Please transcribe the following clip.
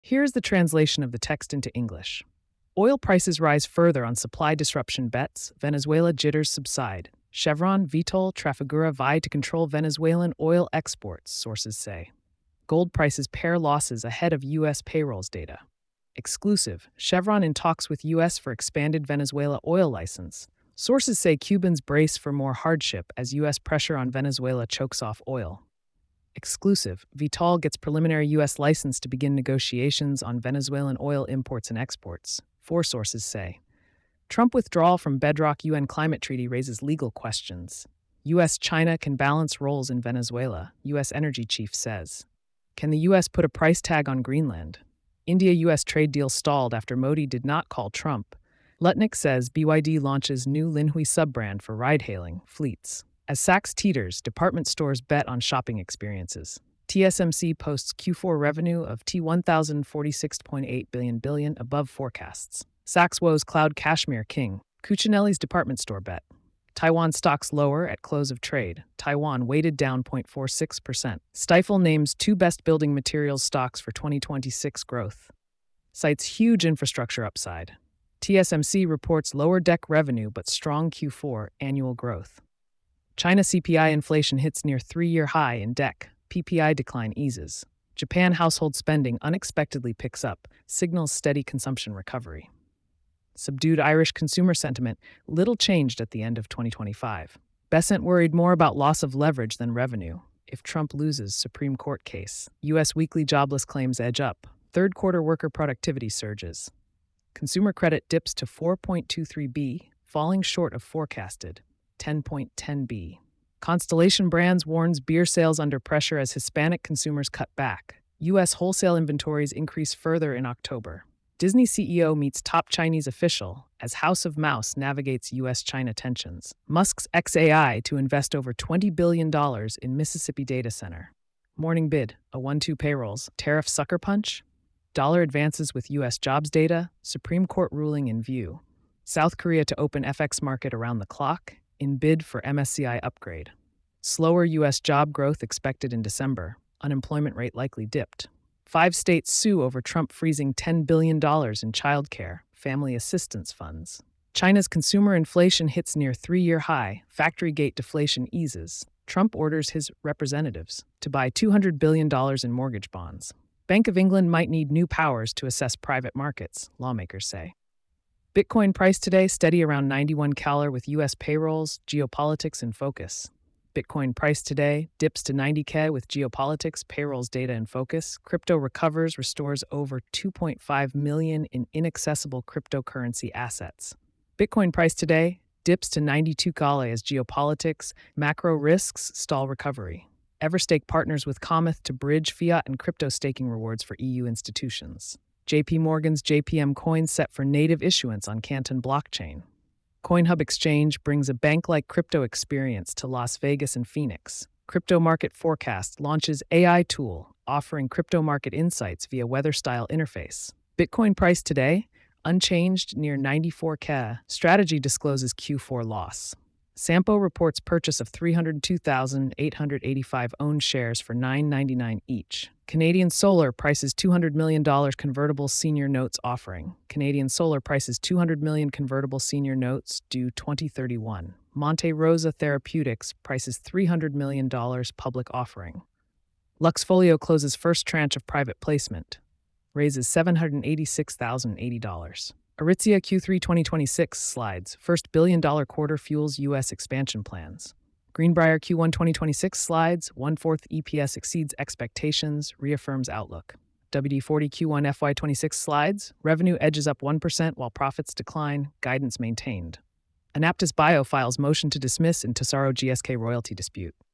Here's the translation of the text into English. Oil prices rise further on supply disruption bets, Venezuela jitters subside. Chevron, Vitol, Trafigura vie to control Venezuelan oil exports, sources say. Gold prices pair losses ahead of U.S. payrolls data. Exclusive, Chevron in talks with U.S. for expanded Venezuela oil license. Sources say Cubans brace for more hardship as U.S. pressure on Venezuela chokes off oil. Exclusive, Vitol gets preliminary U.S. license to begin negotiations on Venezuelan oil imports and exports, 4 sources say. Trump withdrawal from bedrock UN climate treaty raises legal questions. U.S.-China can balance roles in Venezuela, U.S. energy chief says. Can the U.S. put a price tag on Greenland? India-U.S. trade deal stalled after Modi did not call Trump. Lutnick says BYD launches new Linhui sub-brand for ride-hailing fleets. As Saks teeters, department stores bet on shopping experiences. TSMC posts Q4 revenue of $1,046.8 billion above forecasts. Saks woes cloud Kashmir king. Cucinelli's department store bet. Taiwan stocks lower at close of trade. Taiwan weighted down 0.46%. Stifel names 2 best building materials stocks for 2026 growth. Cites huge infrastructure upside. TSMC reports lower DEC revenue but strong Q4 annual growth. China CPI inflation hits near 3-year high in DEC. PPI decline eases. Japan household spending unexpectedly picks up, signals steady consumption recovery. Subdued Irish consumer sentiment, little changed at the end of 2025. Besant worried more about loss of leverage than revenue. If Trump loses Supreme Court case, U.S. weekly jobless claims edge up. Third quarter worker productivity surges. Consumer credit dips to 4.23B, falling short of forecasted 10.10B. Constellation Brands warns beer sales under pressure as Hispanic consumers cut back. U.S. wholesale inventories increase further in October. Disney CEO meets top Chinese official as House of Mouse navigates U.S.-China tensions. Musk's xAI to invest over $20 billion in Mississippi data center. Morning bid, a 1-2 payrolls, tariff sucker punch? Dollar advances with U.S. jobs data, Supreme Court ruling in view. South Korea to open FX market around the clock, in bid for MSCI upgrade. Slower U.S. job growth expected in December, unemployment rate likely dipped. 5 states sue over Trump freezing $10 billion in childcare, family assistance funds. China's consumer inflation hits near 3-year high, factory gate deflation eases. Trump orders his representatives to buy $200 billion in mortgage bonds. Bank of England might need new powers to assess private markets, lawmakers say. Bitcoin price today steady around 91 $, with U.S. payrolls, geopolitics in focus. Bitcoin price today dips to 90K with geopolitics, payrolls data in focus. Crypto recovers, restores over 2.5 million in inaccessible cryptocurrency assets. Bitcoin price today dips to 92 $, as geopolitics, macro risks stall recovery. Everstake partners with Cometh to bridge fiat and crypto staking rewards for EU institutions. JP Morgan's JPM coin set for native issuance on Canton blockchain. CoinHub Exchange brings a bank-like crypto experience to Las Vegas and Phoenix. Crypto Market Forecast launches AI tool offering crypto market insights via weather-style interface. Bitcoin price today, unchanged near 94K. Strategy discloses Q4 loss. Sampo reports purchase of 302,885 owned shares for $9.99 each. Canadian Solar prices $200 million convertible senior notes offering. Canadian Solar prices $200 million convertible senior notes due 2031. Monte Rosa Therapeutics prices $300 million public offering. Luxfolio closes first tranche of private placement. Raises $786,080. Aritzia Q3 2026 slides. First billion-dollar quarter fuels U.S. expansion plans. Greenbrier Q1 2026 slides. 1/4 EPS exceeds expectations, reaffirms outlook. WD-40 Q1 FY26 slides. Revenue edges up 1% while profits decline, guidance maintained. Anaptys Bio files motion to dismiss in Tesaro GSK royalty dispute.